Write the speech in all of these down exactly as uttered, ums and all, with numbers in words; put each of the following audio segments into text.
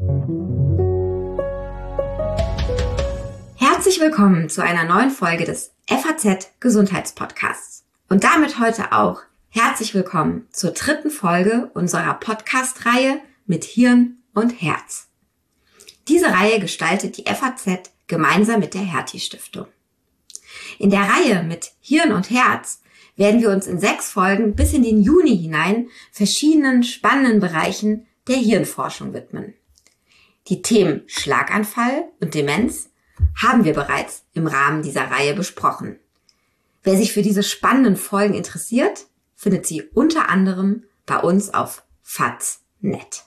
Herzlich willkommen zu einer neuen Folge des F A Z Gesundheitspodcasts. Und damit heute auch herzlich willkommen zur dritten Folge unserer Podcast-Reihe mit Hirn und Herz. Diese Reihe gestaltet die F A Z gemeinsam mit der Hertie-Stiftung. In der Reihe mit Hirn und Herz werden wir uns in sechs Folgen bis in den Juni hinein verschiedenen spannenden Bereichen der Hirnforschung widmen. Die Themen Schlaganfall und Demenz haben wir bereits im Rahmen dieser Reihe besprochen. Wer sich für diese spannenden Folgen interessiert, findet sie unter anderem bei uns auf F A Z Punkt net.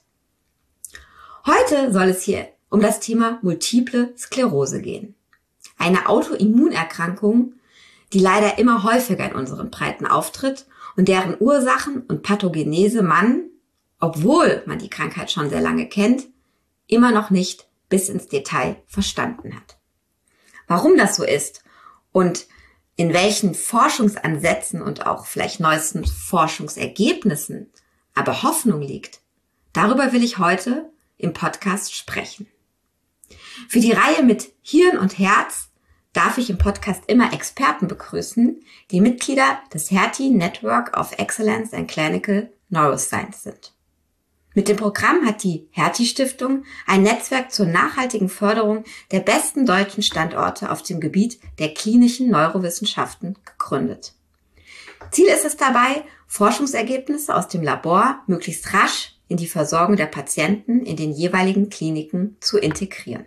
Heute soll es hier um das Thema Multiple Sklerose gehen. Eine Autoimmunerkrankung, die leider immer häufiger in unseren Breiten auftritt und deren Ursachen und Pathogenese man, obwohl man die Krankheit schon sehr lange kennt, immer noch nicht bis ins Detail verstanden hat. Warum das so ist und in welchen Forschungsansätzen und auch vielleicht neuesten Forschungsergebnissen aber Hoffnung liegt, darüber will ich heute im Podcast sprechen. Für die Reihe mit Hirn und Herz darf ich im Podcast immer Experten begrüßen, die Mitglieder des Hertie Network of Excellence in Clinical Neuroscience sind. Mit dem Programm hat die Hertie-Stiftung ein Netzwerk zur nachhaltigen Förderung der besten deutschen Standorte auf dem Gebiet der klinischen Neurowissenschaften gegründet. Ziel ist es dabei, Forschungsergebnisse aus dem Labor möglichst rasch in die Versorgung der Patienten in den jeweiligen Kliniken zu integrieren.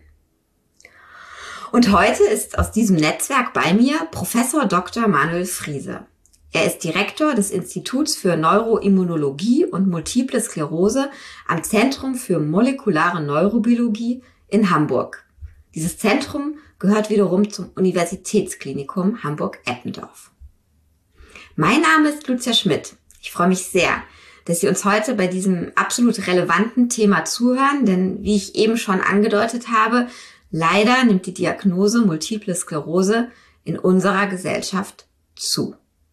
Und heute ist aus diesem Netzwerk bei mir Professor Doktor Manuel Friese. Er ist Direktor des Instituts für Neuroimmunologie und Multiple Sklerose am Zentrum für molekulare Neurobiologie in Hamburg. Dieses Zentrum gehört wiederum zum Universitätsklinikum Hamburg-Eppendorf. Mein Name ist Lucia Schmidt. Ich freue mich sehr, dass Sie uns heute bei diesem absolut relevanten Thema zuhören, denn wie ich eben schon angedeutet habe, leider nimmt die Diagnose Multiple Sklerose in unserer Gesellschaft zu.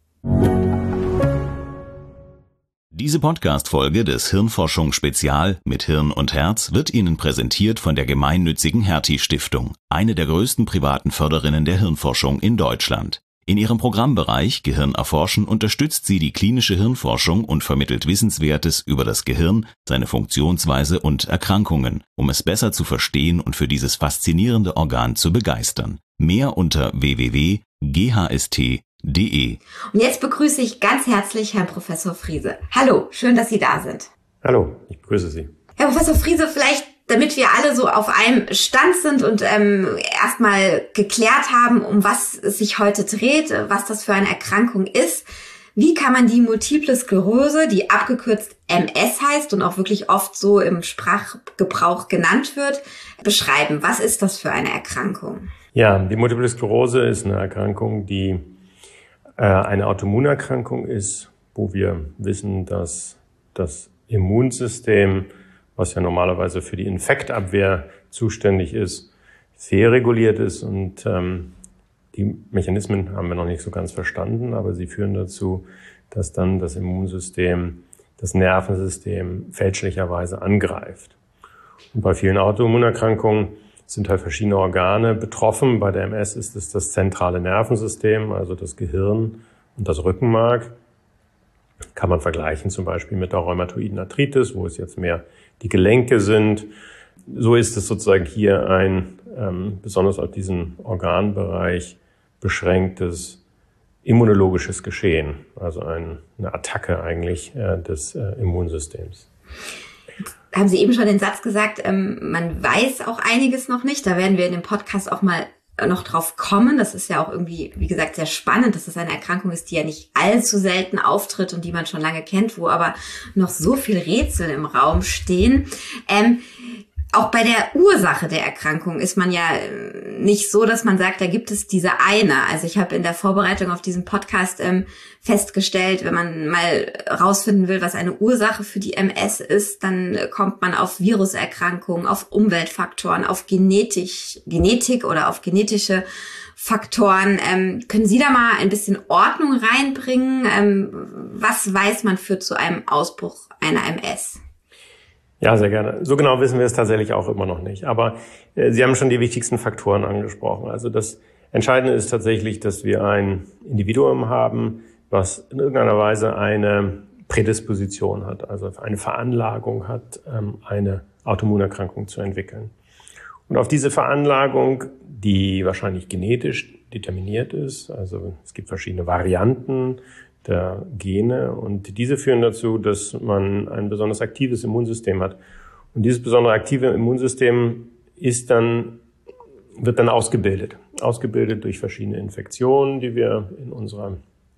Diese Podcast-Folge des Hirnforschung Spezial mit Hirn und Herz wird Ihnen präsentiert von der gemeinnützigen Hertie-Stiftung, eine der größten privaten Förderinnen der Hirnforschung in Deutschland. In ihrem Programmbereich Gehirn erforschen unterstützt sie die klinische Hirnforschung und vermittelt Wissenswertes über das Gehirn, seine Funktionsweise und Erkrankungen, um es besser zu verstehen und für dieses faszinierende Organ zu begeistern. Mehr unter w w w punkt g h s t punkt d e. Und jetzt begrüße ich ganz herzlich Herrn Professor Friese. Hallo, schön, dass Sie da sind. Hallo, ich grüße Sie. Herr Professor Friese, vielleicht, damit wir alle so auf einem Stand sind und ähm, erstmal geklärt haben, um was es sich heute dreht, was das für eine Erkrankung ist. Wie kann man die Multiple Sklerose, die abgekürzt M S heißt und auch wirklich oft so im Sprachgebrauch genannt wird, beschreiben? Was ist das für eine Erkrankung? Ja, die Multiple Sklerose ist eine Erkrankung, die äh, eine Autoimmunerkrankung ist, wo wir wissen, dass das Immunsystem, was ja normalerweise für die Infektabwehr zuständig ist, fehlreguliert ist und ähm, die Mechanismen haben wir noch nicht so ganz verstanden, aber sie führen dazu, dass dann das Immunsystem das Nervensystem fälschlicherweise angreift. Und bei vielen Autoimmunerkrankungen sind halt verschiedene Organe betroffen. Bei der M S ist es das zentrale Nervensystem, also das Gehirn und das Rückenmark. Kann man vergleichen zum Beispiel mit der rheumatoiden Arthritis, wo es jetzt mehr die Gelenke sind. So ist es sozusagen hier ein ähm, besonders auf diesen Organbereich beschränktes immunologisches Geschehen, also ein, eine Attacke eigentlich äh, des äh, Immunsystems. Haben Sie eben schon den Satz gesagt, ähm, man weiß auch einiges noch nicht. Da werden wir in dem Podcast auch mal noch drauf kommen. Das ist ja auch irgendwie, wie gesagt, sehr spannend, dass es eine Erkrankung ist, die ja nicht allzu selten auftritt und die man schon lange kennt, wo aber noch so viel Rätsel im Raum stehen. Ähm, Auch bei der Ursache der Erkrankung ist man ja nicht so, dass man sagt, da gibt es diese eine. Also ich habe in der Vorbereitung auf diesen Podcast ähm, festgestellt, wenn man mal rausfinden will, was eine Ursache für die M S ist, dann kommt man auf Viruserkrankungen, auf Umweltfaktoren, auf Genetik, Genetik oder auf genetische Faktoren. Ähm, können Sie da mal ein bisschen Ordnung reinbringen? Ähm, was weiß man führt zu einem Ausbruch einer M S? Ja, sehr gerne. So genau wissen wir es tatsächlich auch immer noch nicht. Aber äh, Sie haben schon die wichtigsten Faktoren angesprochen. Also das Entscheidende ist tatsächlich, dass wir ein Individuum haben, was in irgendeiner Weise eine Prädisposition hat, also eine Veranlagung hat, ähm, eine Autoimmunerkrankung zu entwickeln. Und auf diese Veranlagung, die wahrscheinlich genetisch determiniert ist, also es gibt verschiedene Varianten der Gene und diese führen dazu, dass man ein besonders aktives Immunsystem hat. Und dieses besonders aktive Immunsystem ist dann, wird dann ausgebildet. Ausgebildet durch verschiedene Infektionen, die wir in unserer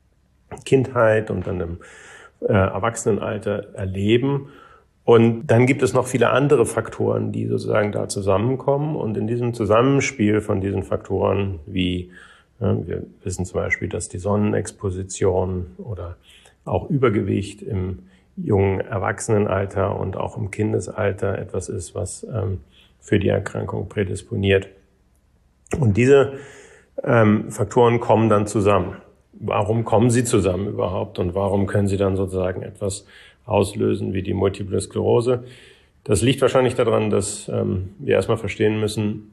Kindheit und dann im äh, Erwachsenenalter erleben. Und dann gibt es noch viele andere Faktoren, die sozusagen da zusammenkommen. Und in diesem Zusammenspiel von diesen Faktoren, wie ja, wir wissen zum Beispiel, dass die Sonnenexposition oder auch Übergewicht im jungen Erwachsenenalter und auch im Kindesalter etwas ist, was ähm, für die Erkrankung prädisponiert. Und diese ähm, Faktoren kommen dann zusammen. Warum kommen sie zusammen überhaupt und warum können sie dann sozusagen etwas auslösen wie die Multiple Sklerose? Das liegt wahrscheinlich daran, dass ähm, wir erstmal verstehen müssen,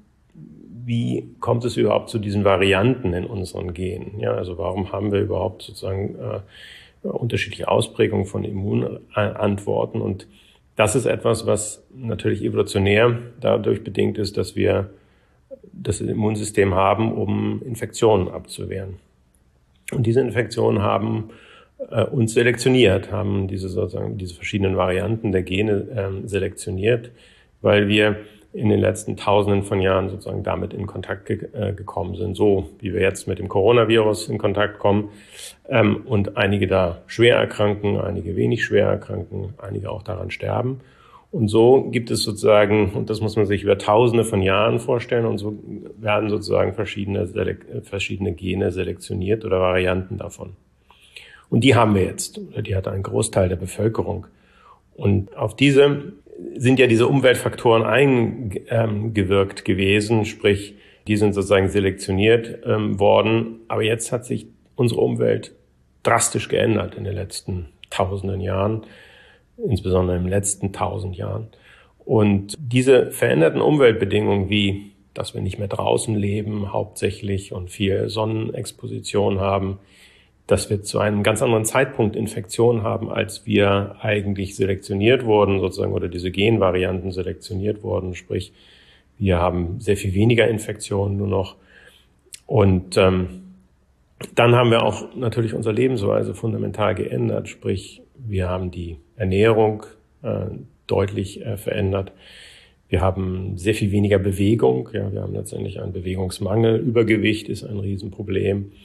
wie kommt es überhaupt zu diesen Varianten in unseren Genen? Ja, also warum haben wir überhaupt sozusagen äh, unterschiedliche Ausprägungen von Immunantworten? Und das ist etwas, was natürlich evolutionär dadurch bedingt ist, dass wir das Immunsystem haben, um Infektionen abzuwehren. Und diese Infektionen haben äh, uns selektioniert, haben diese sozusagen diese verschiedenen Varianten der Gene äh, selektioniert, weil wir in den letzten Tausenden von Jahren sozusagen damit in Kontakt ge- äh, gekommen sind, so wie wir jetzt mit dem Coronavirus in Kontakt kommen ähm, und einige da schwer erkranken, einige wenig schwer erkranken, einige auch daran sterben. Und so gibt es sozusagen, und das muss man sich über Tausende von Jahren vorstellen, und so werden sozusagen verschiedene, Selek- verschiedene Gene selektioniert oder Varianten davon. Und die haben wir jetzt, oder die hat ein Großteil der Bevölkerung. Und auf diese sind ja diese Umweltfaktoren eingewirkt gewesen, sprich, die sind sozusagen selektioniert ähm, worden. Aber jetzt hat sich unsere Umwelt drastisch geändert in den letzten tausenden Jahren, insbesondere im letzten tausend Jahren. Und diese veränderten Umweltbedingungen, wie dass wir nicht mehr draußen leben hauptsächlich und viel Sonnenexposition haben, dass wir zu einem ganz anderen Zeitpunkt Infektionen haben, als wir eigentlich selektioniert wurden, sozusagen, oder diese Genvarianten selektioniert wurden. Sprich, wir haben sehr viel weniger Infektionen nur noch. Und ähm, dann haben wir auch natürlich unsere Lebensweise fundamental geändert. Sprich, wir haben die Ernährung äh, deutlich äh, verändert. Wir haben sehr viel weniger Bewegung. Ja, wir haben letztendlich einen Bewegungsmangel. Übergewicht ist ein Riesenproblem.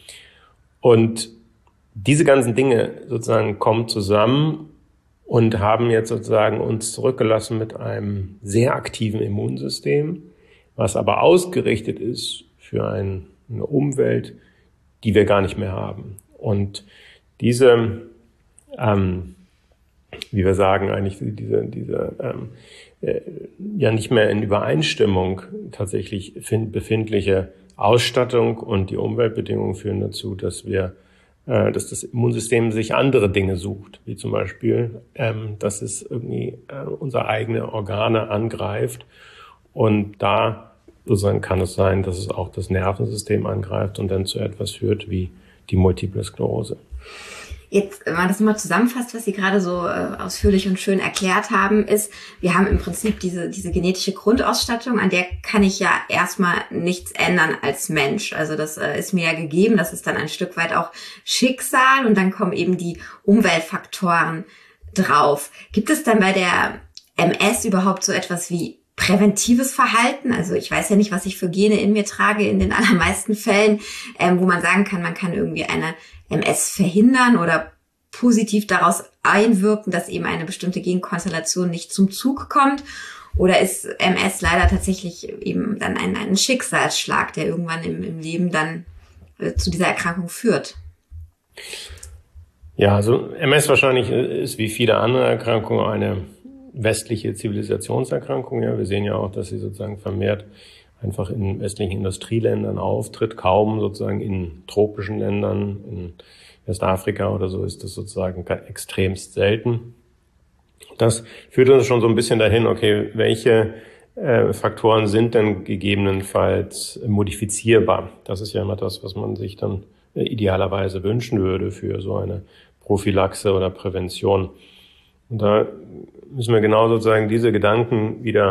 Und diese ganzen Dinge sozusagen kommen zusammen und haben jetzt sozusagen uns zurückgelassen mit einem sehr aktiven Immunsystem, was aber ausgerichtet ist für ein, eine Umwelt, die wir gar nicht mehr haben. Und diese, ähm, wie wir sagen, eigentlich diese, diese ähm, äh, ja nicht mehr in Übereinstimmung tatsächlich find, befindliche Ausstattung und die Umweltbedingungen führen dazu, dass wir dass das Immunsystem sich andere Dinge sucht, wie zum Beispiel, ähm, dass es irgendwie äh, unsere eigene Organe angreift. Und da sozusagen kann es sein, dass es auch das Nervensystem angreift und dann zu etwas führt wie die Multiple Sklerose. Jetzt, wenn man das mal zusammenfasst, was Sie gerade so äh, ausführlich und schön erklärt haben, ist, wir haben im Prinzip diese diese genetische Grundausstattung, an der kann ich ja erstmal nichts ändern als Mensch. Also das äh, ist mir ja gegeben, das ist dann ein Stück weit auch Schicksal und dann kommen eben die Umweltfaktoren drauf. Gibt es dann bei der M S überhaupt so etwas wie präventives Verhalten? Also ich weiß ja nicht, was ich für Gene in mir trage in den allermeisten Fällen, ähm, wo man sagen kann, man kann irgendwie eine M S verhindern oder positiv daraus einwirken, dass eben eine bestimmte Genkonstellation nicht zum Zug kommt? Oder ist M S leider tatsächlich eben dann ein, ein Schicksalsschlag, der irgendwann im, im Leben dann äh, zu dieser Erkrankung führt? Ja, also M S wahrscheinlich ist wie viele andere Erkrankungen eine westliche Zivilisationserkrankung. Ja, wir sehen ja auch, dass sie sozusagen vermehrt einfach in westlichen Industrieländern auftritt, kaum sozusagen in tropischen Ländern, in Westafrika oder so ist das sozusagen extremst selten. Das führt uns schon so ein bisschen dahin, okay, welche äh, Faktoren sind denn gegebenenfalls modifizierbar? Das ist ja immer das, was man sich dann äh, idealerweise wünschen würde für so eine Prophylaxe oder Prävention. Und da müssen wir genau sozusagen diese Gedanken wieder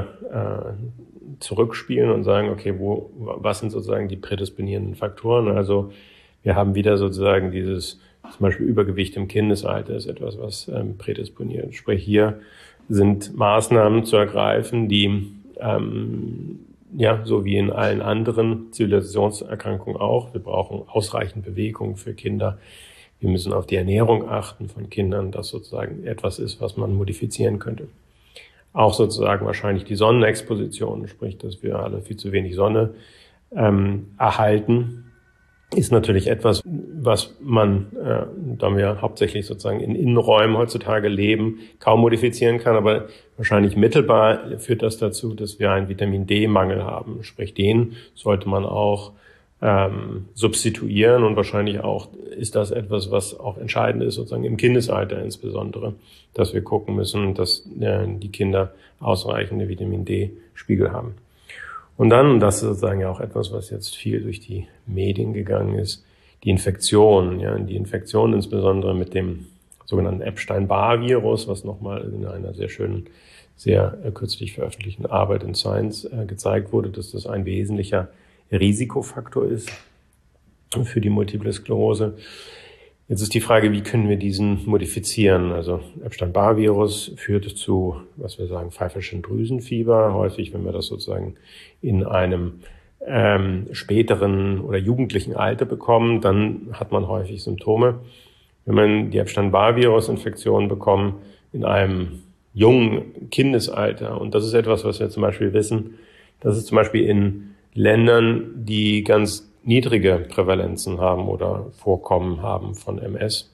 äh, zurückspielen und sagen, okay, wo, was sind sozusagen die prädisponierenden Faktoren? Also wir haben wieder sozusagen dieses, zum Beispiel Übergewicht im Kindesalter ist etwas, was ähm, prädisponiert. Sprich, hier sind Maßnahmen zu ergreifen, die, ähm, ja, so wie in allen anderen Zivilisationserkrankungen auch, wir brauchen ausreichend Bewegung für Kinder. Wir müssen auf die Ernährung achten von Kindern, das sozusagen etwas ist, was man modifizieren könnte. Auch sozusagen wahrscheinlich die Sonnenexposition, sprich, dass wir alle viel zu wenig Sonne ähm, erhalten, ist natürlich etwas, was man, äh, da wir hauptsächlich sozusagen in Innenräumen heutzutage leben, kaum modifizieren kann. Aber wahrscheinlich mittelbar führt das dazu, dass wir einen Vitamin-D-Mangel haben. Sprich, den sollte man auch ähm, substituieren. Und wahrscheinlich auch ist das etwas, was auch entscheidend ist, sozusagen im Kindesalter insbesondere, dass wir gucken müssen, dass äh, die Kinder ausreichende Vitamin-D-Spiegel haben. Und dann, und das ist sozusagen ja auch etwas, was jetzt viel durch die Medien gegangen ist, die Infektion, ja, die Infektion insbesondere mit dem sogenannten Epstein-Barr-Virus, was nochmal in einer sehr schönen, sehr äh, kürzlich veröffentlichten Arbeit in Science äh, gezeigt wurde, dass das ein wesentlicher Risikofaktor ist für die Multiple Sklerose. Jetzt ist die Frage, wie können wir diesen modifizieren? Also Epstein-Barr-Virus führt zu, was wir sagen, pfeiferschen Drüsenfieber. Häufig, wenn wir das sozusagen in einem ähm, späteren oder jugendlichen Alter bekommen, dann hat man häufig Symptome. Wenn man die Epstein-Barr-Virus-Infektion bekommt in einem jungen Kindesalter, und das ist etwas, was wir zum Beispiel wissen, dass es zum Beispiel in Ländern, die ganz niedrige Prävalenzen haben oder Vorkommen haben von M S,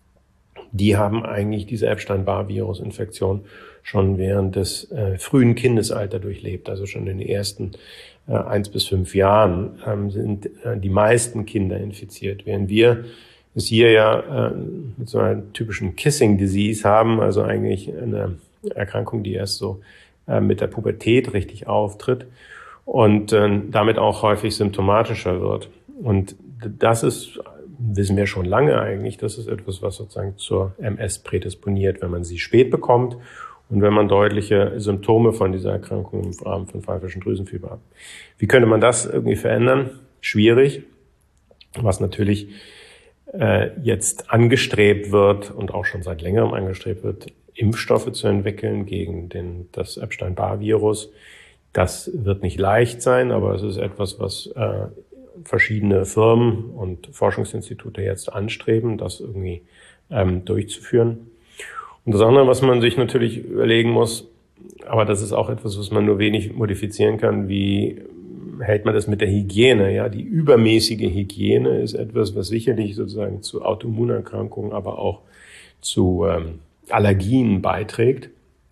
die haben eigentlich diese Epstein-Barr-Virus-Infektion schon während des äh, frühen Kindesalters durchlebt. Also schon in den ersten äh, eins bis fünf Jahren ähm, sind äh, die meisten Kinder infiziert, während wir es hier ja äh, mit so einer typischen Kissing Disease haben, also eigentlich eine Erkrankung, die erst so äh, mit der Pubertät richtig auftritt und äh, damit auch häufig symptomatischer wird. Und das ist, wissen wir schon lange eigentlich, das ist etwas, was sozusagen zur M S prädisponiert, wenn man sie spät bekommt und wenn man deutliche Symptome von dieser Erkrankung im Rahmen von pfeiferschen Drüsenfieber hat. Wie könnte man das irgendwie verändern? Schwierig, was natürlich äh, jetzt angestrebt wird und auch schon seit längerem angestrebt wird, Impfstoffe zu entwickeln gegen den, das Epstein-Barr-Virus. Das wird nicht leicht sein, aber es ist etwas, was äh, verschiedene Firmen und Forschungsinstitute jetzt anstreben, das irgendwie ähm, durchzuführen. Und das andere, was man sich natürlich überlegen muss, aber das ist auch etwas, was man nur wenig modifizieren kann, wie hält man das mit der Hygiene? Ja, die übermäßige Hygiene ist etwas, was sicherlich sozusagen zu Autoimmunerkrankungen, aber auch zu ähm, Allergien beiträgt.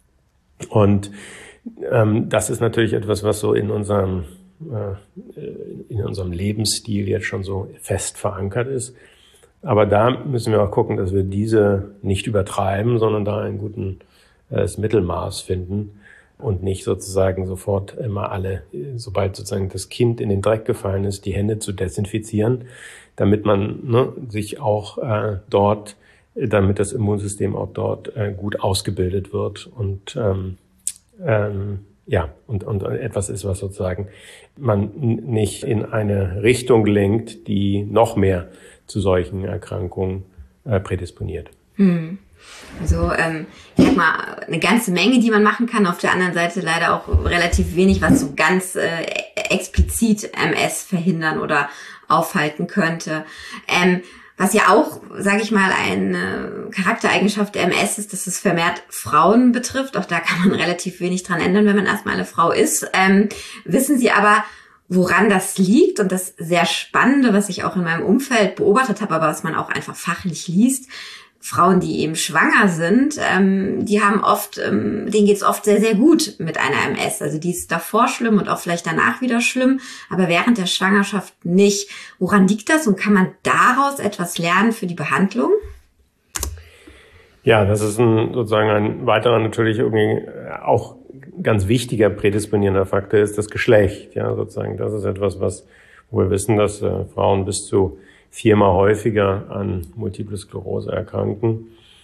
Und ähm, das ist natürlich etwas, was so in unserem äh, in unserem Lebensstil jetzt schon so fest verankert ist. Aber da müssen wir auch gucken, dass wir diese nicht übertreiben, sondern da einen guten äh, Mittelmaß finden und nicht sozusagen sofort immer alle, sobald sozusagen das Kind in den Dreck gefallen ist, die Hände zu desinfizieren, damit man ne, sich auch äh, dort, damit das Immunsystem auch dort äh, gut ausgebildet wird und ähm, ähm, ja und und etwas ist, was sozusagen man nicht in eine Richtung lenkt, die noch mehr zu solchen Erkrankungen äh, prädisponiert. Hm. Also ähm, ich sag mal, eine ganze Menge, die man machen kann. Auf der anderen Seite leider auch relativ wenig, was so ganz äh, explizit M S verhindern oder aufhalten könnte. Ähm, was ja auch, sage ich mal, eine Charaktereigenschaft der M S ist, dass es vermehrt Frauen betrifft. Auch da kann man relativ wenig dran ändern, wenn man erstmal eine Frau ist. Ähm, wissen Sie aber, woran das liegt? Und das sehr Spannende, was ich auch in meinem Umfeld beobachtet habe, aber was man auch einfach fachlich liest, Frauen, die eben schwanger sind, ähm, die haben oft, ähm, denen geht's oft sehr, sehr gut mit einer M S. Also die ist davor schlimm und auch vielleicht danach wieder schlimm, aber während der Schwangerschaft nicht. Woran liegt das und kann man daraus etwas lernen für die Behandlung? Ja, das ist ein, sozusagen ein weiterer natürlich irgendwie auch ganz wichtiger prädisponierender Faktor ist das Geschlecht. Ja, sozusagen, das ist etwas, was, wo wir wissen, dass äh, Frauen bis zu viermal häufiger an Multiple Sklerose erkranken.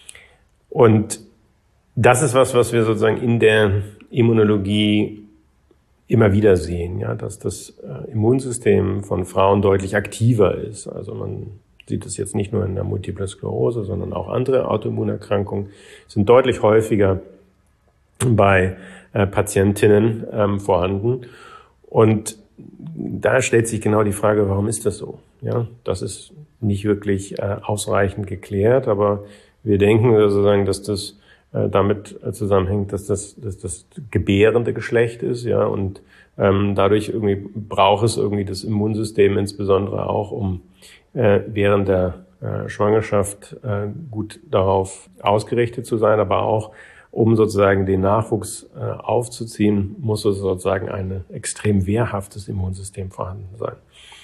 Und das ist was, was wir sozusagen in der Immunologie immer wieder sehen, ja, dass das äh, Immunsystem von Frauen deutlich aktiver ist. Also man sieht es jetzt nicht nur in der Multiple Sklerose, sondern auch andere Autoimmunerkrankungen sind deutlich häufiger bei äh, Patientinnen ähm, vorhanden. Und da stellt sich genau die Frage, warum ist das so? Ja, das ist nicht wirklich äh, ausreichend geklärt, aber wir denken sozusagen, dass das äh, damit zusammenhängt, dass das, dass das gebärende Geschlecht ist, ja, und ähm, dadurch irgendwie braucht es irgendwie das Immunsystem insbesondere auch, um äh, während der äh, Schwangerschaft äh, gut darauf ausgerichtet zu sein, aber auch um sozusagen den Nachwuchs äh, aufzuziehen, muss es sozusagen ein extrem wehrhaftes Immunsystem vorhanden sein.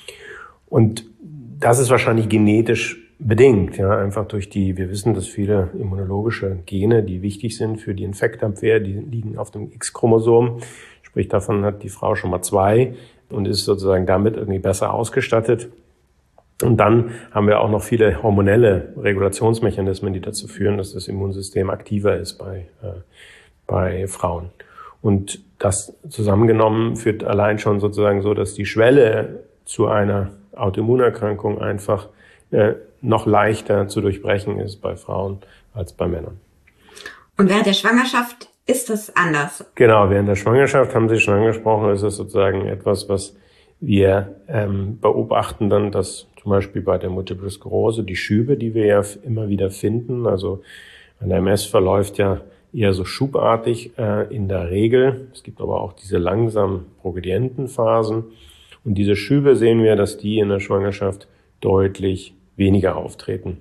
Und das ist wahrscheinlich genetisch bedingt, ja, einfach durch die, wir wissen, dass viele immunologische Gene, die wichtig sind für die Infektabwehr, die liegen auf dem X-Chromosom. Sprich, davon hat die Frau schon mal zwei und ist sozusagen damit irgendwie besser ausgestattet. Und dann haben wir auch noch viele hormonelle Regulationsmechanismen, die dazu führen, dass das Immunsystem aktiver ist bei, äh, bei Frauen. Und das zusammengenommen führt allein schon sozusagen so, dass die Schwelle zu einer Autoimmunerkrankung einfach äh, noch leichter zu durchbrechen ist bei Frauen als bei Männern. Und während der Schwangerschaft ist das anders? Genau, während der Schwangerschaft, haben Sie schon angesprochen, ist es sozusagen etwas, was wir ähm, beobachten dann, dass zum Beispiel bei der Multiple Sklerose die Schübe, die wir ja immer wieder finden, also eine M S verläuft ja eher so schubartig äh, in der Regel. Es gibt aber auch diese langsam progredienten Phasen. Und diese Schübe sehen wir, dass die in der Schwangerschaft deutlich weniger auftreten.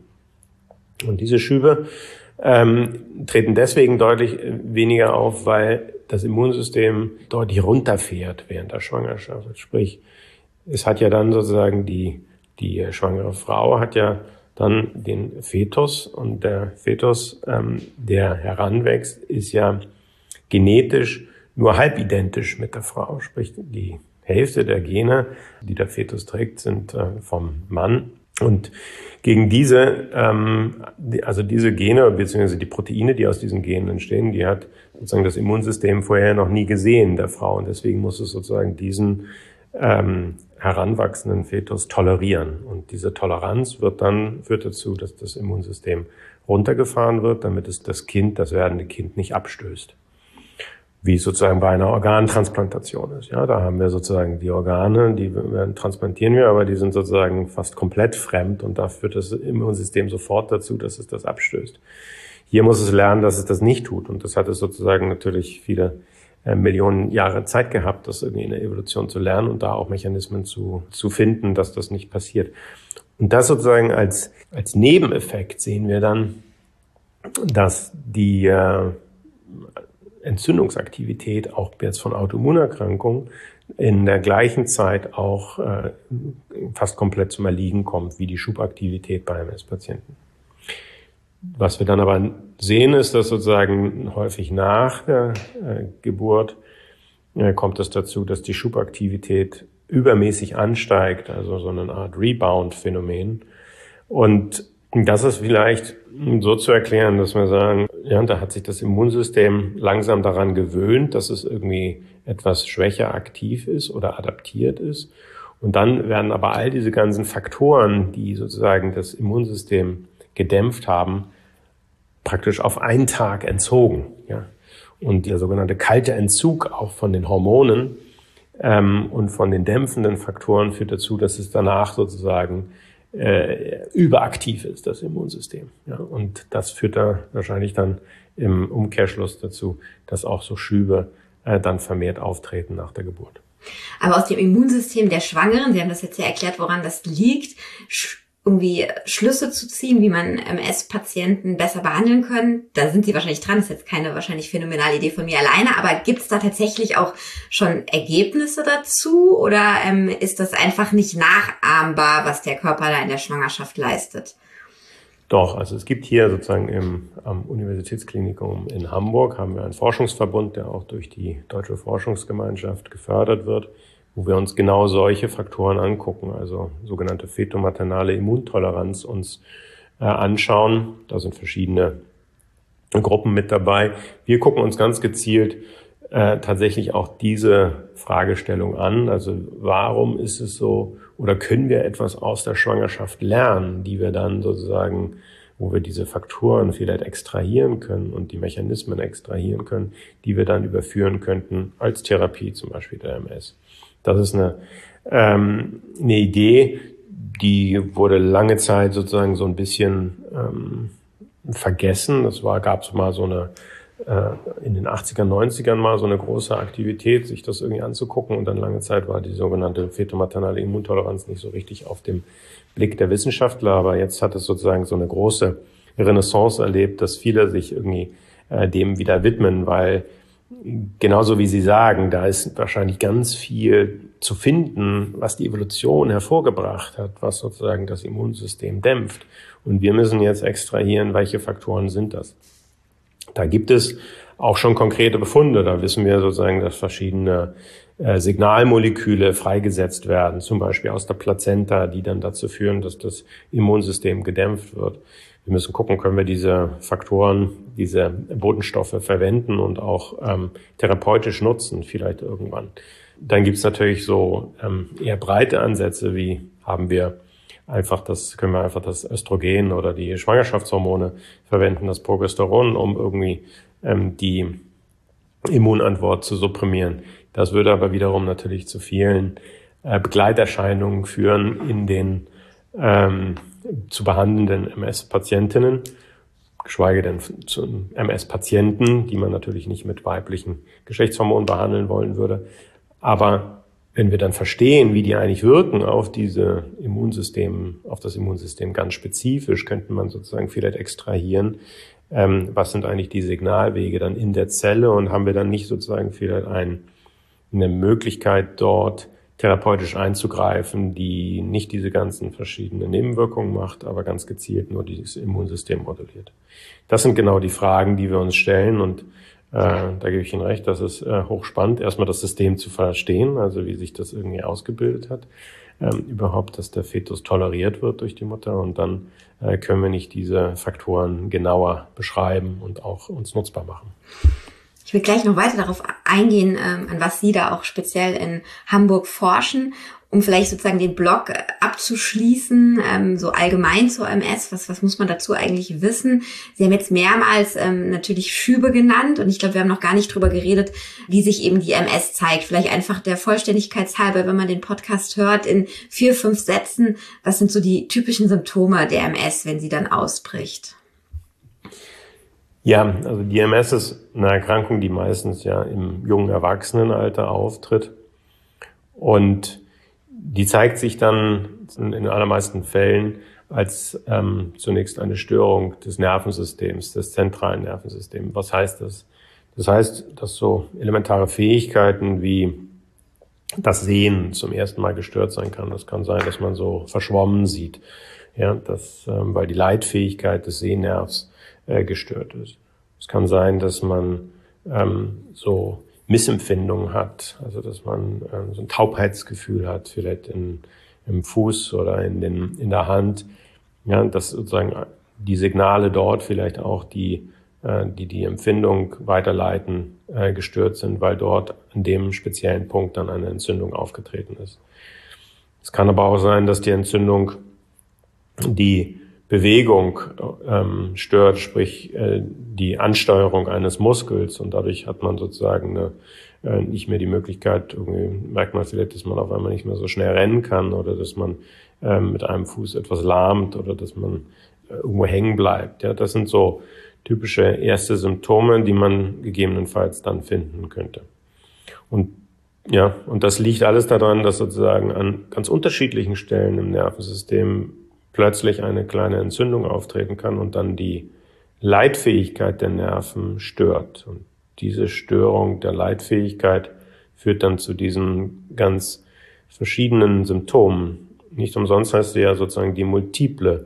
Und diese Schübe ähm, treten deswegen deutlich weniger auf, weil das Immunsystem deutlich runterfährt während der Schwangerschaft. Sprich, es hat ja dann sozusagen die, die schwangere Frau hat ja dann den Fetus und der Fetus, ähm, der heranwächst, ist ja genetisch nur halbidentisch mit der Frau. Sprich, die Hälfte der Gene, die der Fetus trägt, sind äh, vom Mann. Und gegen diese, ähm, die, also diese Gene beziehungsweise die Proteine, die aus diesen Genen entstehen, die hat sozusagen das Immunsystem vorher noch nie gesehen, der Frau. Und deswegen muss es sozusagen diesen ähm, heranwachsenden Fetus tolerieren. Und diese Toleranz wird dann, führt dazu, dass das Immunsystem runtergefahren wird, damit es das Kind, das werdende Kind nicht abstößt. Wie es sozusagen bei einer Organtransplantation ist. Ja, da haben wir sozusagen die Organe, die transplantieren wir, aber die sind sozusagen fast komplett fremd und da führt das Immunsystem sofort dazu, dass es das abstößt. Hier muss es lernen, dass es das nicht tut und das hat es sozusagen natürlich viele äh, Millionen Jahre Zeit gehabt, das irgendwie in der Evolution zu lernen und da auch Mechanismen zu, zu finden, dass das nicht passiert. Und das sozusagen als, als Nebeneffekt sehen wir dann, dass die äh, Entzündungsaktivität auch jetzt von Autoimmunerkrankungen in der gleichen Zeit auch äh, fast komplett zum Erliegen kommt, wie die Schubaktivität bei M S-Patienten. Was wir dann aber sehen, ist, dass sozusagen häufig nach der äh, Geburt äh, kommt es dazu, dass die Schubaktivität übermäßig ansteigt, also so eine Art Rebound-Phänomen. Und das ist vielleicht so zu erklären, dass wir sagen, ja, da hat sich das Immunsystem langsam daran gewöhnt, dass es irgendwie etwas schwächer aktiv ist oder adaptiert ist. Und dann werden aber all diese ganzen Faktoren, die sozusagen das Immunsystem gedämpft haben, praktisch auf einen Tag entzogen. Ja. Und der sogenannte kalte Entzug auch von den Hormonen ähm, und von den dämpfenden Faktoren führt dazu, dass es danach sozusagen Äh, überaktiv ist, das Immunsystem. Ja, und das führt da wahrscheinlich dann im Umkehrschluss dazu, dass auch so Schübe äh, dann vermehrt auftreten nach der Geburt. Aber aus dem Immunsystem der Schwangeren, Sie haben das jetzt ja erklärt, woran das liegt, sch- irgendwie Schlüsse zu ziehen, wie man M S-Patienten besser behandeln können. Da sind Sie wahrscheinlich dran, das ist jetzt keine wahrscheinlich phänomenale Idee von mir alleine, aber gibt es da tatsächlich auch schon Ergebnisse dazu oder ähm, ist das einfach nicht nachahmbar, was der Körper da in der Schwangerschaft leistet? Doch, also es gibt hier sozusagen im am Universitätsklinikum in Hamburg haben wir einen Forschungsverbund, der auch durch die Deutsche Forschungsgemeinschaft gefördert wird, wo wir uns genau solche Faktoren angucken, also sogenannte fetomaternale Immuntoleranz uns äh, anschauen. Da sind verschiedene Gruppen mit dabei. Wir gucken uns ganz gezielt äh, tatsächlich auch diese Fragestellung an. Also warum ist es so, oder können wir etwas aus der Schwangerschaft lernen, die wir dann sozusagen, wo wir diese Faktoren vielleicht extrahieren können und die Mechanismen extrahieren können, die wir dann überführen könnten als Therapie, zum Beispiel der M S. Das ist eine, ähm, eine Idee, die wurde lange Zeit sozusagen so ein bisschen ähm, vergessen. Das war, gab es mal so eine, äh, in den achtziger, neunzigern mal so eine große Aktivität, sich das irgendwie anzugucken. Und dann lange Zeit war die sogenannte fetomaternale Immuntoleranz nicht so richtig auf dem Blick der Wissenschaftler. Aber jetzt hat es sozusagen so eine große Renaissance erlebt, dass viele sich irgendwie äh, dem wieder widmen, weil genauso wie Sie sagen, da ist wahrscheinlich ganz viel zu finden, was die Evolution hervorgebracht hat, was sozusagen das Immunsystem dämpft. Und wir müssen jetzt extrahieren, welche Faktoren sind das. Da gibt es auch schon konkrete Befunde. Da wissen wir sozusagen, dass verschiedene äh, Signalmoleküle freigesetzt werden, zum Beispiel aus der Plazenta, die dann dazu führen, dass das Immunsystem gedämpft wird. Wir müssen gucken, können wir diese Faktoren, diese Botenstoffe verwenden und auch ähm, therapeutisch nutzen, vielleicht irgendwann. Dann gibt es natürlich so ähm, eher breite Ansätze, wie haben wir einfach das, können wir einfach das Östrogen oder die Schwangerschaftshormone verwenden, das Progesteron, um irgendwie ähm, die Immunantwort zu supprimieren. Das würde aber wiederum natürlich zu vielen äh, Begleiterscheinungen führen in den ähm, zu behandelnden M S-Patientinnen, geschweige denn zu M S-Patienten, die man natürlich nicht mit weiblichen Geschlechtshormonen behandeln wollen würde. Aber wenn wir dann verstehen, wie die eigentlich wirken auf diese Immunsystem, auf das Immunsystem ganz spezifisch, könnte man sozusagen vielleicht extrahieren, ähm, was sind eigentlich die Signalwege dann in der Zelle, und haben wir dann nicht sozusagen vielleicht ein, eine Möglichkeit dort therapeutisch einzugreifen, die nicht diese ganzen verschiedenen Nebenwirkungen macht, aber ganz gezielt nur dieses Immunsystem moduliert. Das sind genau die Fragen, die wir uns stellen, und äh, da gebe ich Ihnen recht, das ist äh, hochspannend, erstmal das System zu verstehen, also wie sich das irgendwie ausgebildet hat, ähm, überhaupt, dass der Fetus toleriert wird durch die Mutter, und dann äh, können wir nicht diese Faktoren genauer beschreiben und auch uns nutzbar machen. Ich will gleich noch weiter darauf eingehen, ähm, an was Sie da auch speziell in Hamburg forschen, um vielleicht sozusagen den Blog abzuschließen, ähm, so allgemein zur M S. Was, was muss man dazu eigentlich wissen? Sie haben jetzt mehrmals ähm, natürlich Schübe genannt, und ich glaube, wir haben noch gar nicht drüber geredet, wie sich eben die M S zeigt. Vielleicht einfach der Vollständigkeitshalber, wenn man den Podcast hört, in vier, fünf Sätzen, was sind so die typischen Symptome der M S, wenn sie dann ausbricht? Ja, also die M S ist eine Erkrankung, die meistens ja im jungen Erwachsenenalter auftritt, und die zeigt sich dann in den allermeisten Fällen als ähm, zunächst eine Störung des Nervensystems, des zentralen Nervensystems. Was heißt das? Das heißt, dass so elementare Fähigkeiten wie das Sehen zum ersten Mal gestört sein kann. Das kann sein, dass man so verschwommen sieht, ja, das, ähm, weil die Leitfähigkeit des Sehnervs äh, gestört ist. Es kann sein, dass man ähm, so Missempfindungen hat, also dass man ähm, so ein Taubheitsgefühl hat, vielleicht in, im Fuß oder in, den, in der Hand, ja, dass sozusagen die Signale dort vielleicht auch die äh, die die Empfindung weiterleiten, äh, gestört sind, weil dort an dem speziellen Punkt dann eine Entzündung aufgetreten ist. Es kann aber auch sein, dass die Entzündung die Bewegung ähm, stört, sprich äh, die Ansteuerung eines Muskels, und dadurch hat man sozusagen eine, äh, nicht mehr die Möglichkeit, irgendwie merkt man vielleicht, dass man auf einmal nicht mehr so schnell rennen kann, oder dass man äh, mit einem Fuß etwas lahmt, oder dass man äh, irgendwo hängen bleibt. Ja, das sind so typische erste Symptome, die man gegebenenfalls dann finden könnte. Und ja, und das liegt alles daran, dass sozusagen an ganz unterschiedlichen Stellen im Nervensystem plötzlich eine kleine Entzündung auftreten kann und dann die Leitfähigkeit der Nerven stört. Und diese Störung der Leitfähigkeit führt dann zu diesen ganz verschiedenen Symptomen. Nicht umsonst heißt es ja sozusagen die multiple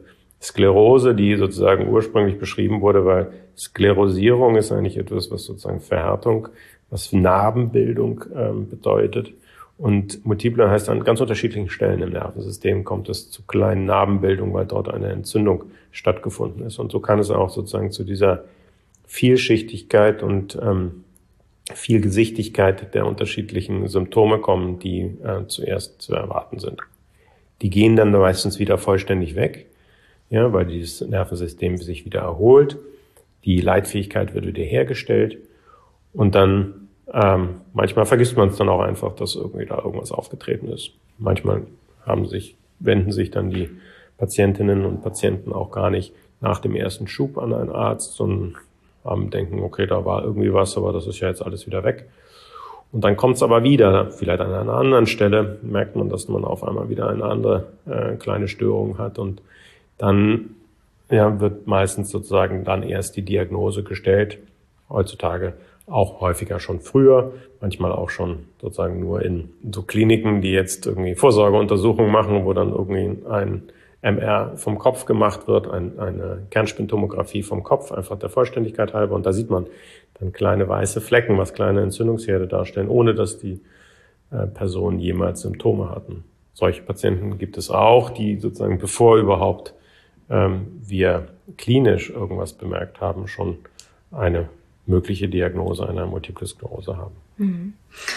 Sklerose, die sozusagen ursprünglich beschrieben wurde, weil Sklerosierung ist eigentlich etwas, was sozusagen Verhärtung, was Narbenbildung ähm, bedeutet. Und Multiple heißt, an ganz unterschiedlichen Stellen im Nervensystem kommt es zu kleinen Narbenbildungen, weil dort eine Entzündung stattgefunden ist. Und so kann es auch sozusagen zu dieser Vielschichtigkeit und ähm, Vielgesichtigkeit der unterschiedlichen Symptome kommen, die äh, zuerst zu erwarten sind. Die gehen dann meistens wieder vollständig weg, ja, weil dieses Nervensystem sich wieder erholt, die Leitfähigkeit wird wieder hergestellt und dann ähm, manchmal vergisst man es dann auch einfach, dass irgendwie da irgendwas aufgetreten ist. Manchmal haben sich, wenden sich dann die Patientinnen und Patienten auch gar nicht nach dem ersten Schub an einen Arzt, sondern haben denken, okay, da war irgendwie was, aber das ist ja jetzt alles wieder weg. Und dann kommt es aber wieder, vielleicht an einer anderen Stelle merkt man, dass man auf einmal wieder eine andere äh, kleine Störung hat und dann ja, wird meistens sozusagen dann erst die Diagnose gestellt, heutzutage auch häufiger schon früher, manchmal auch schon sozusagen nur in so Kliniken, die jetzt irgendwie Vorsorgeuntersuchungen machen, wo dann irgendwie ein M R vom Kopf gemacht wird, ein, eine Kernspintomographie vom Kopf, einfach der Vollständigkeit halber. Und da sieht man dann kleine weiße Flecken, was kleine Entzündungsherde darstellen, ohne dass die äh, Personen jemals Symptome hatten. Solche Patienten gibt es auch, die sozusagen, bevor überhaupt ähm, wir klinisch irgendwas bemerkt haben, schon eine mögliche Diagnose einer Multiple Sklerose haben. Mhm.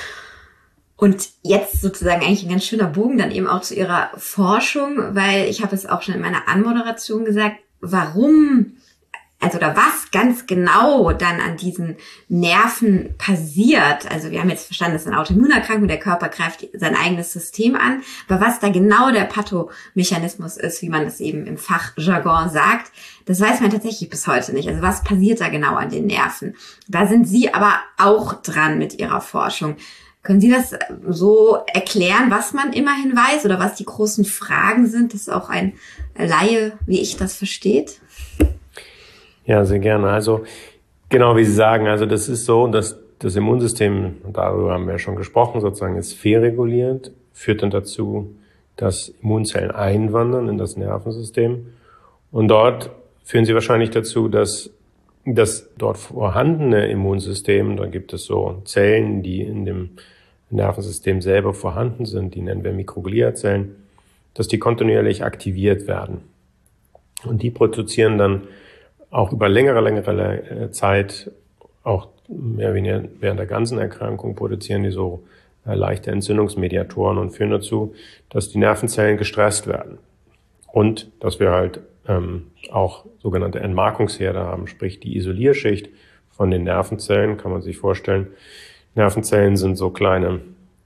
Und jetzt sozusagen eigentlich ein ganz schöner Bogen dann eben auch zu Ihrer Forschung, weil ich habe es auch schon in meiner Anmoderation gesagt, warum, also oder was ganz genau dann an diesen Nerven passiert. Also wir haben jetzt verstanden, das ist eine Autoimmunerkrankung, der Körper greift sein eigenes System an, aber was da genau der Pathomechanismus ist, wie man das eben im Fachjargon sagt, das weiß man tatsächlich bis heute nicht. Also was passiert da genau an den Nerven? Da sind Sie aber auch dran mit Ihrer Forschung. Können Sie das so erklären, was man immerhin weiß oder was die großen Fragen sind, dass auch ein Laie wie ich das versteht? Ja, sehr gerne. Also genau wie Sie sagen, also das ist so, dass das Immunsystem, darüber haben wir ja schon gesprochen, sozusagen ist fehlreguliert, führt dann dazu, dass Immunzellen einwandern in das Nervensystem und dort führen sie wahrscheinlich dazu, dass das dort vorhandene Immunsystem, da gibt es so Zellen, die in dem Nervensystem selber vorhanden sind, die nennen wir Mikrogliazellen, dass die kontinuierlich aktiviert werden. Und die produzieren dann auch über längere, längere Zeit, auch mehr oder weniger während der ganzen Erkrankung, produzieren die so leichte Entzündungsmediatoren und führen dazu, dass die Nervenzellen gestresst werden. Und dass wir halt ähm, auch sogenannte Entmarkungsherde haben, sprich die Isolierschicht von den Nervenzellen, kann man sich vorstellen. Nervenzellen sind so kleine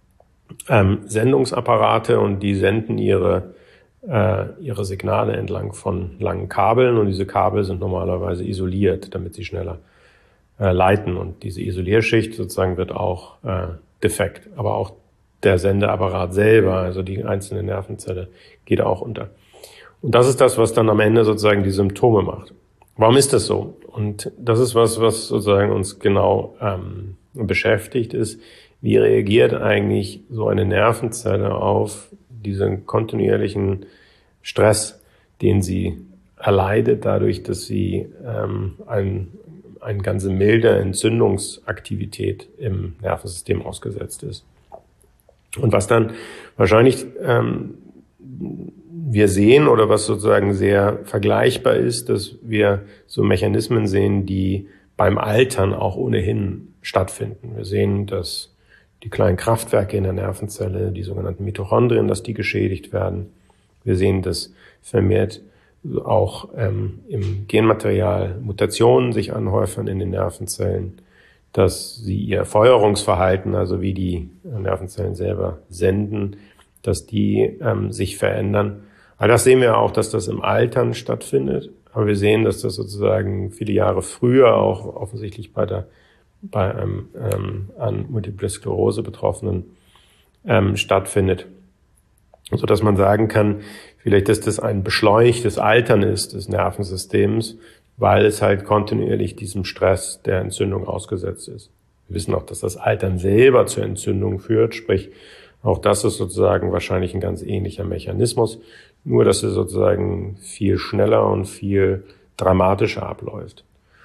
ähm, Sendungsapparate und die senden ihre äh, ihre Signale entlang von langen Kabeln und diese Kabel sind normalerweise isoliert, damit sie schneller äh, leiten und diese Isolierschicht sozusagen wird auch äh, defekt, aber auch der Sendeapparat selber, also die einzelne Nervenzelle, geht auch unter. Und das ist das, was dann am Ende sozusagen die Symptome macht. Warum ist das so? Und das ist was, was sozusagen uns genau ähm, beschäftigt, ist, wie reagiert eigentlich so eine Nervenzelle auf diesen kontinuierlichen Stress, den sie erleidet, dadurch, dass sie ähm, ein, eine ganze milde Entzündungsaktivität im Nervensystem ausgesetzt ist. Und was dann wahrscheinlich ähm, wir sehen oder was sozusagen sehr vergleichbar ist, dass wir so Mechanismen sehen, die beim Altern auch ohnehin stattfinden. Wir sehen, dass die kleinen Kraftwerke in der Nervenzelle, die sogenannten Mitochondrien, dass die geschädigt werden. Wir sehen, dass vermehrt auch ähm, im Genmaterial Mutationen sich anhäufen in den Nervenzellen, dass sie ihr Feuerungsverhalten, also wie die Nervenzellen selber senden, dass die ähm, sich verändern. All das sehen wir auch, dass das im Altern stattfindet. Aber wir sehen, dass das sozusagen viele Jahre früher auch offensichtlich bei der bei einem ähm, an Multiple Sklerose Betroffenen ähm, stattfindet. So dass man sagen kann, vielleicht, dass das ein beschleunigtes Altern ist des Nervensystems, weil es halt kontinuierlich diesem Stress der Entzündung ausgesetzt ist. Wir wissen auch, dass das Altern selber zur Entzündung führt, sprich auch das ist sozusagen wahrscheinlich ein ganz ähnlicher Mechanismus, nur dass es sozusagen viel schneller und viel dramatischer abläuft.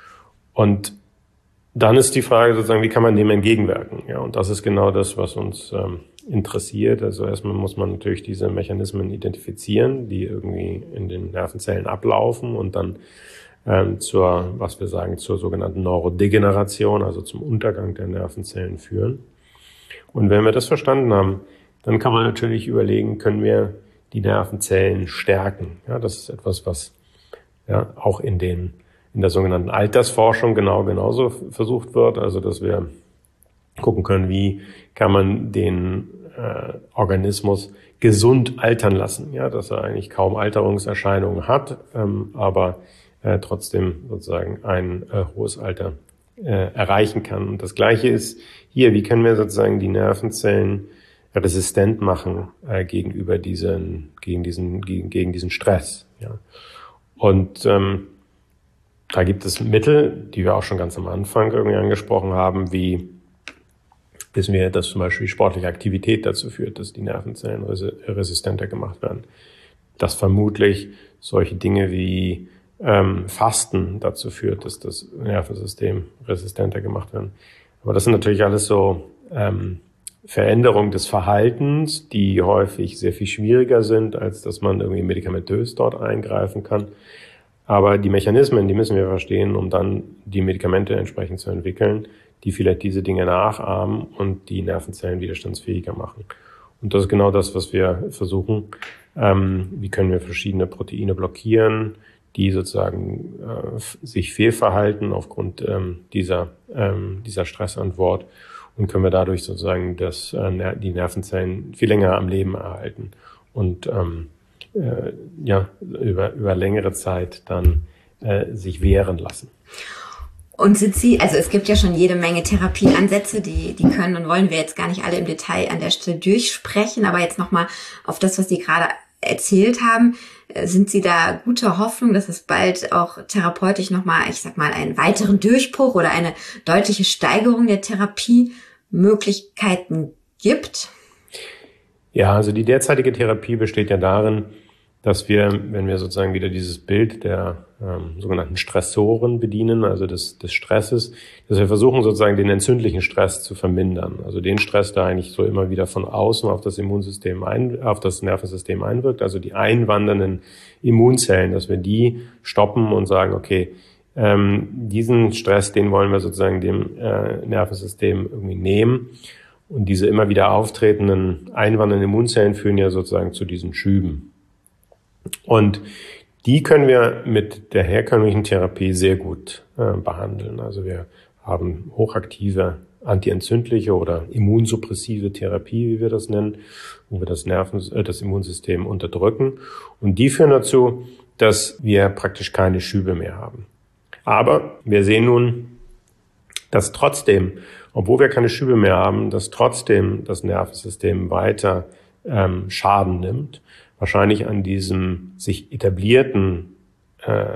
Und dann ist die Frage sozusagen, wie kann man dem entgegenwirken? Ja, und das ist genau das, was uns ähm, interessiert. Also erstmal muss man natürlich diese Mechanismen identifizieren, die irgendwie in den Nervenzellen ablaufen und dann ähm, zur, was wir sagen, zur sogenannten Neurodegeneration, also zum Untergang der Nervenzellen führen. Und wenn wir das verstanden haben, dann kann man natürlich überlegen, können wir die Nervenzellen stärken? Ja, das ist etwas, was ja auch in den in der sogenannten Altersforschung genau genauso versucht wird, also dass wir gucken können, wie kann man den äh, Organismus gesund altern lassen, ja, dass er eigentlich kaum Alterungserscheinungen hat, ähm, aber äh, trotzdem sozusagen ein äh, hohes Alter äh, erreichen kann. Und das Gleiche ist hier, wie können wir sozusagen die Nervenzellen resistent machen äh, gegenüber diesen, gegen diesen, gegen, gegen diesen Stress, ja. Und ähm, da gibt es Mittel, die wir auch schon ganz am Anfang irgendwie angesprochen haben, wie wissen wir, dass zum Beispiel sportliche Aktivität dazu führt, dass die Nervenzellen resistenter gemacht werden. Dass vermutlich solche Dinge wie ähm, Fasten dazu führt, dass das Nervensystem resistenter gemacht wird. Aber das sind natürlich alles so ähm, Veränderungen des Verhaltens, die häufig sehr viel schwieriger sind, als dass man irgendwie medikamentös dort eingreifen kann. Aber die Mechanismen, die müssen wir verstehen, um dann die Medikamente entsprechend zu entwickeln, die vielleicht diese Dinge nachahmen und die Nervenzellen widerstandsfähiger machen. Und das ist genau das, was wir versuchen. Ähm, wie können wir verschiedene Proteine blockieren, die sozusagen äh, sich fehlverhalten aufgrund ähm, dieser, ähm, dieser Stressantwort, und können wir dadurch sozusagen das, äh, die Nervenzellen viel länger am Leben erhalten und ähm, äh, ja, über, über längere Zeit dann äh, sich wehren lassen. Und sind Sie, also es gibt ja schon jede Menge Therapieansätze, die, die können und wollen wir jetzt gar nicht alle im Detail an der Stelle durchsprechen, aber jetzt nochmal auf das, was Sie gerade erzählt haben. Sind Sie da guter Hoffnung, dass es bald auch therapeutisch nochmal, ich sag mal, einen weiteren Durchbruch oder eine deutliche Steigerung der Therapiemöglichkeiten gibt? Ja, also die derzeitige Therapie besteht ja darin, dass wir, wenn wir sozusagen wieder dieses Bild der ähm, sogenannten Stressoren bedienen, also des, des Stresses, dass wir versuchen sozusagen den entzündlichen Stress zu vermindern. Also den Stress, der eigentlich so immer wieder von außen auf das Immunsystem ein, auf das Nervensystem einwirkt, also die einwandernden Immunzellen, dass wir die stoppen und sagen, okay, ähm, diesen Stress, den wollen wir sozusagen dem äh, Nervensystem irgendwie nehmen. Und diese immer wieder auftretenden einwandernden Immunzellen führen ja sozusagen zu diesen Schüben. Und die können wir mit der herkömmlichen Therapie sehr gut äh, behandeln. Also wir haben hochaktive antientzündliche oder immunsuppressive Therapie, wie wir das nennen, wo wir das Nerven, äh, das Immunsystem unterdrücken. Und die führen dazu, dass wir praktisch keine Schübe mehr haben. Aber wir sehen nun, dass trotzdem, obwohl wir keine Schübe mehr haben, dass trotzdem das Nervensystem weiter ähm, Schaden nimmt. Wahrscheinlich an diesem sich etablierten äh,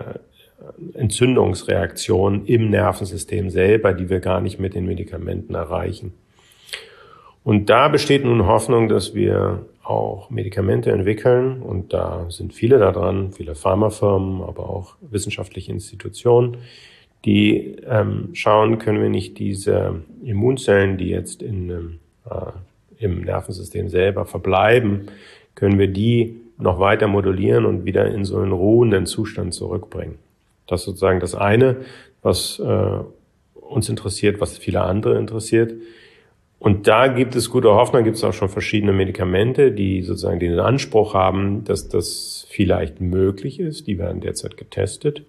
Entzündungsreaktion im Nervensystem selber, die wir gar nicht mit den Medikamenten erreichen. Und da besteht nun Hoffnung, dass wir auch Medikamente entwickeln, und da sind viele da dran, viele Pharmafirmen, aber auch wissenschaftliche Institutionen, die ähm, schauen, können wir nicht diese Immunzellen, die jetzt in, äh, im Nervensystem selber verbleiben, können wir die noch weiter modulieren und wieder in so einen ruhenden Zustand zurückbringen. Das ist sozusagen das eine, was äh, uns interessiert, was viele andere interessiert. Und da gibt es gute Hoffnung, gibt es auch schon verschiedene Medikamente, die sozusagen den Anspruch haben, dass das vielleicht möglich ist. Die werden derzeit getestet.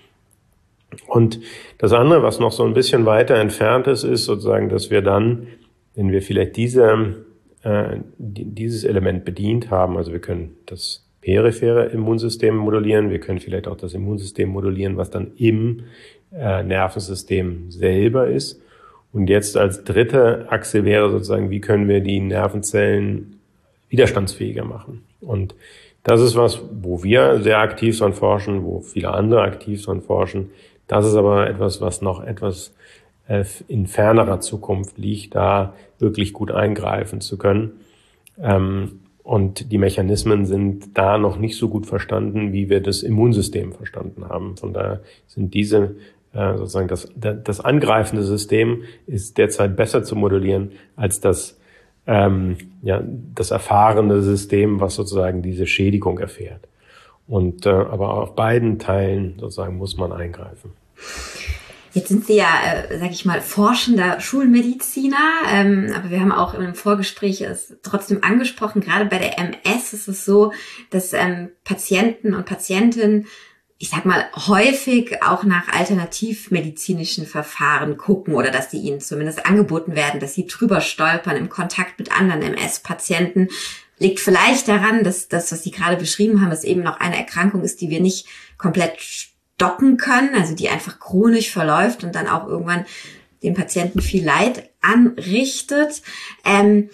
Und das andere, was noch so ein bisschen weiter entfernt ist, ist sozusagen, dass wir dann, wenn wir vielleicht diese dieses Element bedient haben. Also wir können das periphere Immunsystem modulieren, wir können vielleicht auch das Immunsystem modulieren, was dann im äh, Nervensystem selber ist. Und jetzt als dritte Achse wäre sozusagen, wie können wir die Nervenzellen widerstandsfähiger machen. Und das ist was, wo wir sehr aktiv dran forschen, wo viele andere aktiv dran forschen. Das ist aber etwas, was noch etwas in fernerer Zukunft liegt, da wirklich gut eingreifen zu können. Und die Mechanismen sind da noch nicht so gut verstanden, wie wir das Immunsystem verstanden haben. Von daher sind diese äh, sozusagen das, das angreifende System ist derzeit besser zu modellieren als das ähm, ja das erfahrene System, was sozusagen diese Schädigung erfährt. Und äh, aber auf beiden Teilen sozusagen muss man eingreifen. Jetzt sind Sie ja, äh, sag ich mal, forschender Schulmediziner, ähm, aber wir haben auch im Vorgespräch es trotzdem angesprochen, gerade bei der M S ist es so, dass ähm, Patienten und Patientinnen, ich sag mal, häufig auch nach alternativmedizinischen Verfahren gucken oder dass die ihnen zumindest angeboten werden, dass sie drüber stolpern im Kontakt mit anderen M S-Patienten. Liegt vielleicht daran, dass das, was Sie gerade beschrieben haben, dass eben noch eine Erkrankung ist, die wir nicht komplett stoppen können, also die einfach chronisch verläuft und dann auch irgendwann dem Patienten viel Leid anrichtet. Ähm,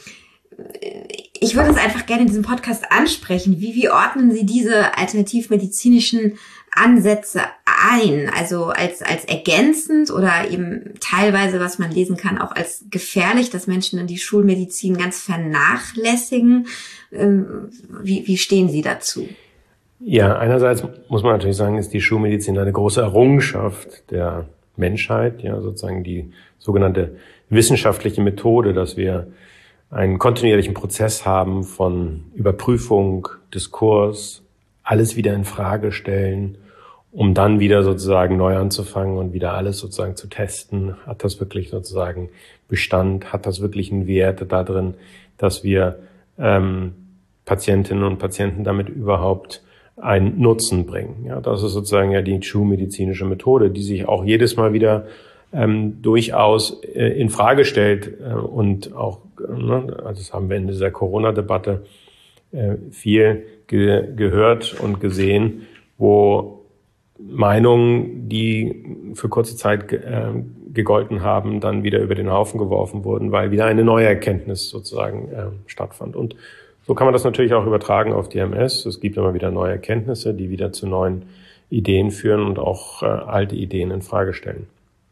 ich würde es einfach gerne in diesem Podcast ansprechen. Wie, wie ordnen Sie diese alternativmedizinischen Ansätze ein? Also als, als ergänzend oder eben teilweise, was man lesen kann, auch als gefährlich, dass Menschen dann die Schulmedizin ganz vernachlässigen. Ähm, wie, wie stehen Sie dazu? Ja, einerseits muss man natürlich sagen, ist die Schulmedizin eine große Errungenschaft der Menschheit, ja, sozusagen die sogenannte wissenschaftliche Methode, dass wir einen kontinuierlichen Prozess haben von Überprüfung, Diskurs, alles wieder in Frage stellen, um dann wieder sozusagen neu anzufangen und wieder alles sozusagen zu testen. Hat das wirklich sozusagen Bestand? Hat das wirklich einen Wert da drin, dass wir ähm, Patientinnen und Patienten damit überhaupt einen Nutzen bringen? Ja, das ist sozusagen ja die schulmedizinische Methode, die sich auch jedes Mal wieder ähm, durchaus äh, in Frage stellt äh, und auch, äh, ne, also das haben wir in dieser Corona-Debatte äh, viel ge- gehört und gesehen, wo Meinungen, die für kurze Zeit ge- äh, gegolten haben, dann wieder über den Haufen geworfen wurden, weil wieder eine neue Erkenntnis sozusagen äh, stattfand. Und so kann man das natürlich auch übertragen auf die M S. Es gibt immer wieder neue Erkenntnisse, die wieder zu neuen Ideen führen und auch äh, alte Ideen in Frage stellen.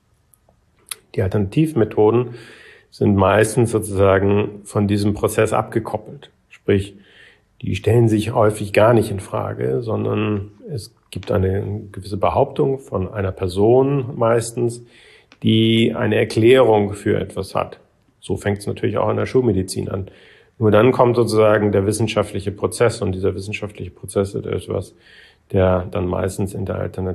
Die Alternativmethoden sind meistens sozusagen von diesem Prozess abgekoppelt. Sprich, die stellen sich häufig gar nicht in Frage, sondern es gibt eine gewisse Behauptung von einer Person meistens, die eine Erklärung für etwas hat. So fängt es natürlich auch in der Schulmedizin an. Nur dann kommt sozusagen der wissenschaftliche Prozess und dieser wissenschaftliche Prozess ist etwas, der dann meistens in der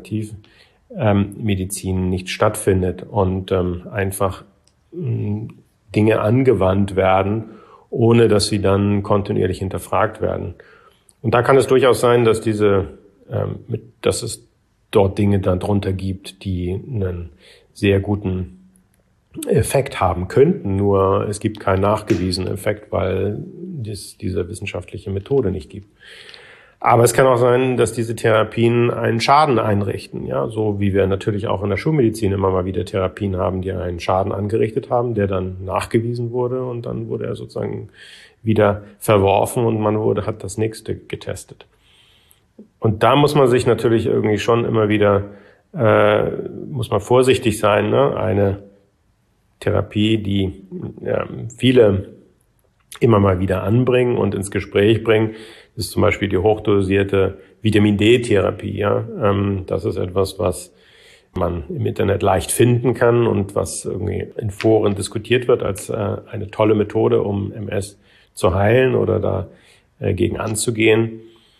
Alternativmedizin ähm, nicht stattfindet und ähm, einfach mh, Dinge angewandt werden, ohne dass sie dann kontinuierlich hinterfragt werden. Und da kann es durchaus sein, dass diese, ähm, mit, dass es dort Dinge dann drunter gibt, die einen sehr guten Effekt haben könnten, nur es gibt keinen nachgewiesenen Effekt, weil es diese wissenschaftliche Methode nicht gibt. Aber es kann auch sein, dass diese Therapien einen Schaden einrichten, ja, so wie wir natürlich auch in der Schulmedizin immer mal wieder Therapien haben, die einen Schaden angerichtet haben, der dann nachgewiesen wurde und dann wurde er sozusagen wieder verworfen und man wurde, hat das nächste getestet. Und da muss man sich natürlich irgendwie schon immer wieder, äh, muss man vorsichtig sein, ne, eine Therapie, die ja, viele immer mal wieder anbringen und ins Gespräch bringen, ist zum Beispiel die hochdosierte Vitamin-D-Therapie. Ja? Ähm, das ist etwas, was man im Internet leicht finden kann und was irgendwie in Foren diskutiert wird als äh, eine tolle Methode, um M S zu heilen oder dagegen äh, anzugehen.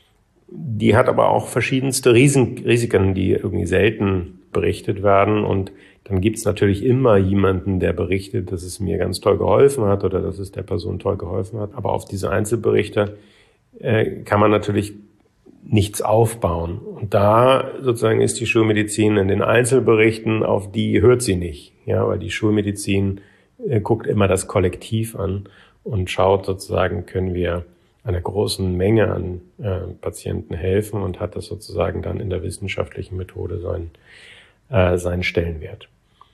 Die hat aber auch verschiedenste Risiken, Risiken, die irgendwie selten berichtet werden und dann gibt es natürlich immer jemanden, der berichtet, dass es mir ganz toll geholfen hat oder dass es der Person toll geholfen hat. Aber auf diese Einzelberichte äh, kann man natürlich nichts aufbauen. Und da sozusagen ist die Schulmedizin in den Einzelberichten, auf die hört sie nicht. Ja, weil die Schulmedizin äh, guckt immer das Kollektiv an und schaut sozusagen, können wir einer großen Menge an äh, Patienten helfen und hat das sozusagen dann in der wissenschaftlichen Methode seinen, äh, seinen Stellenwert.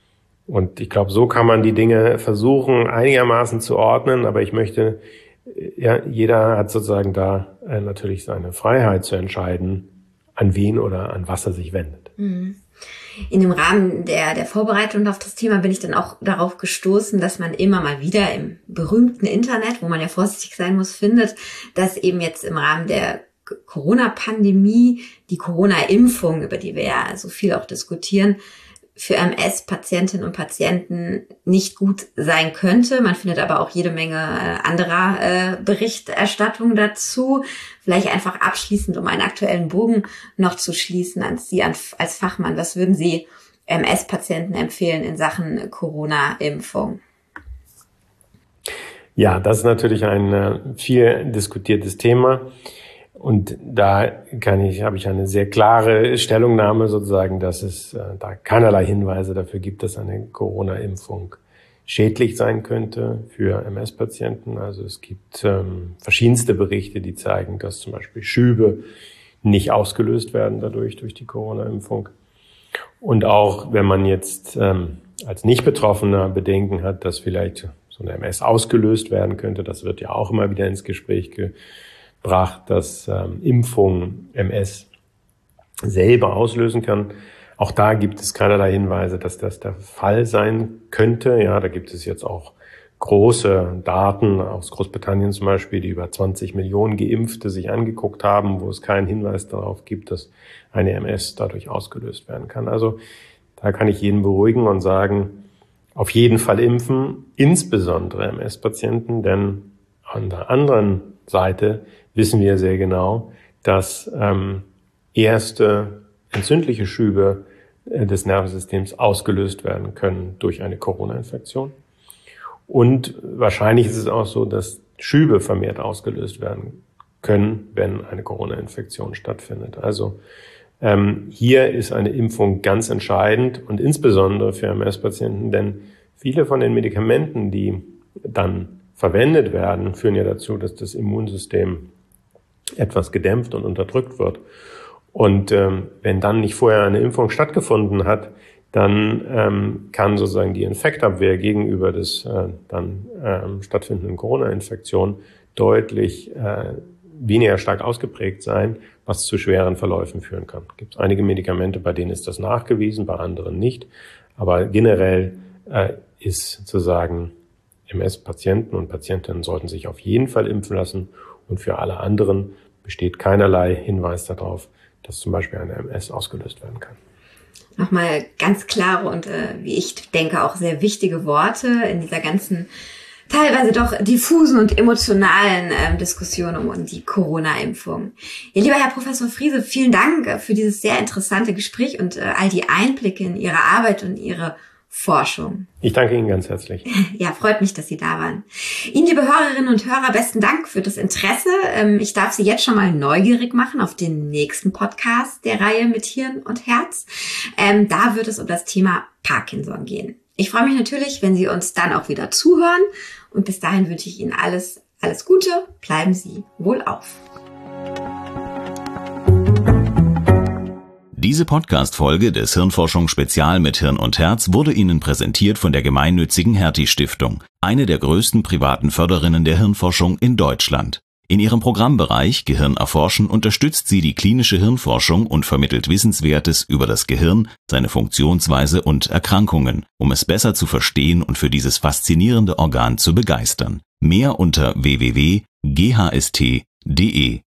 Und ich glaube, so kann man die Dinge versuchen, einigermaßen zu ordnen. Aber ich möchte, ja, jeder hat sozusagen da äh, natürlich seine Freiheit zu entscheiden, an wen oder an was er sich wendet. Mhm. In dem Rahmen der, der Vorbereitung auf das Thema bin ich dann auch darauf gestoßen, dass man immer mal wieder im berühmten Internet, wo man ja vorsichtig sein muss, findet, dass eben jetzt im Rahmen der Corona-Pandemie die Corona-Impfung, über die wir ja so viel auch diskutieren, für M S-Patientinnen und Patienten nicht gut sein könnte. Man findet aber auch jede Menge anderer äh, Berichterstattung dazu. Vielleicht einfach abschließend, um einen aktuellen Bogen noch zu schließen an Sie als Fachmann. Was würden Sie M S-Patienten empfehlen in Sachen Corona-Impfung? Ja, das ist natürlich ein äh, viel diskutiertes Thema. Und da kann ich, habe ich eine sehr klare Stellungnahme sozusagen, dass es äh, da keinerlei Hinweise dafür gibt, dass eine Corona-Impfung schädlich sein könnte für M S-Patienten. Also es gibt ähm, verschiedenste Berichte, die zeigen, dass zum Beispiel Schübe nicht ausgelöst werden dadurch, durch die Corona-Impfung. Und auch wenn man jetzt ähm, als Nicht-Betroffener Bedenken hat, dass vielleicht so eine M S ausgelöst werden könnte, das wird ja auch immer wieder ins Gespräch gebracht, gebracht, dass ähm, Impfung M S selber auslösen kann. Auch da gibt es keinerlei Hinweise, dass das der Fall sein könnte. Ja, da gibt es jetzt auch große Daten aus Großbritannien zum Beispiel, die über zwanzig Millionen Geimpfte sich angeguckt haben, wo es keinen Hinweis darauf gibt, dass eine M S dadurch ausgelöst werden kann. Also da kann ich jeden beruhigen und sagen, auf jeden Fall impfen, insbesondere M S-Patienten, denn an der anderen Seite wissen wir sehr genau, dass ähm, erste entzündliche Schübe äh, des Nervensystems ausgelöst werden können durch eine Corona-Infektion. Und wahrscheinlich ist es auch so, dass Schübe vermehrt ausgelöst werden können, wenn eine Corona-Infektion stattfindet. Also ähm, hier ist eine Impfung ganz entscheidend und insbesondere für M S-Patienten, denn viele von den Medikamenten, die dann verwendet werden, führen ja dazu, dass das Immunsystem etwas gedämpft und unterdrückt wird. Und ähm, wenn dann nicht vorher eine Impfung stattgefunden hat, dann ähm, kann sozusagen die Infektabwehr gegenüber des äh, dann ähm, stattfindenden Corona-Infektion deutlich äh, weniger stark ausgeprägt sein, was zu schweren Verläufen führen kann. Es gibt einige Medikamente, bei denen ist das nachgewiesen, bei anderen nicht. Aber generell äh, ist sozusagen M S-Patienten und Patientinnen sollten sich auf jeden Fall impfen lassen. Und für alle anderen besteht keinerlei Hinweis darauf, dass zum Beispiel eine M S ausgelöst werden kann. Nochmal ganz klare und, äh, wie ich denke, auch sehr wichtige Worte in dieser ganzen teilweise doch diffusen und emotionalen äh, Diskussion um die Corona-Impfung. Ja, lieber Herr Professor Friese, vielen Dank für dieses sehr interessante Gespräch und äh, all die Einblicke in Ihre Arbeit und Ihre Forschung. Ich danke Ihnen ganz herzlich. Ja, freut mich, dass Sie da waren. Ihnen, liebe Hörerinnen und Hörer, besten Dank für das Interesse. Ich darf Sie jetzt schon mal neugierig machen auf den nächsten Podcast der Reihe mit Hirn und Herz. Da wird es um das Thema Parkinson gehen. Ich freue mich natürlich, wenn Sie uns dann auch wieder zuhören. Und bis dahin wünsche ich Ihnen alles, alles Gute. Bleiben Sie wohlauf. Diese Podcast-Folge des Hirnforschung Spezial mit Hirn und Herz wurde Ihnen präsentiert von der gemeinnützigen Hertie-Stiftung, eine der größten privaten Förderinnen der Hirnforschung in Deutschland. In ihrem Programmbereich Gehirn erforschen unterstützt sie die klinische Hirnforschung und vermittelt Wissenswertes über das Gehirn, seine Funktionsweise und Erkrankungen, um es besser zu verstehen und für dieses faszinierende Organ zu begeistern. Mehr unter w w w punkt g h s t punkt d e.